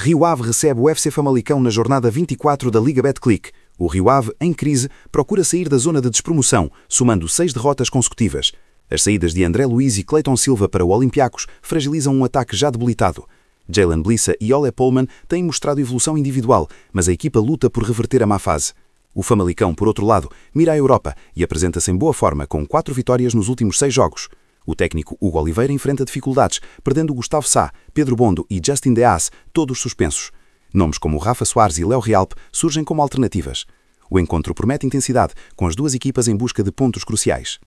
Rio Ave recebe o FC Famalicão na jornada 24 da Liga Betclic. O Rio Ave, em crise, procura sair da zona de despromoção, somando 6 derrotas consecutivas. As saídas de André Luiz e Cleiton Silva para o Olympiacos fragilizam um ataque já debilitado. Jalen Blissa e Ole Pollmann têm mostrado evolução individual, mas a equipa luta por reverter a má fase. O Famalicão, por outro lado, mira a Europa e apresenta-se em boa forma com 4 vitórias nos últimos 6 jogos. O técnico Hugo Oliveira enfrenta dificuldades, perdendo Gustavo Sá, Pedro Bondo e Justin Deas, todos suspensos. Nomes como Rafa Soares e Léo Realpe surgem como alternativas. O encontro promete intensidade, com as duas equipas em busca de pontos cruciais.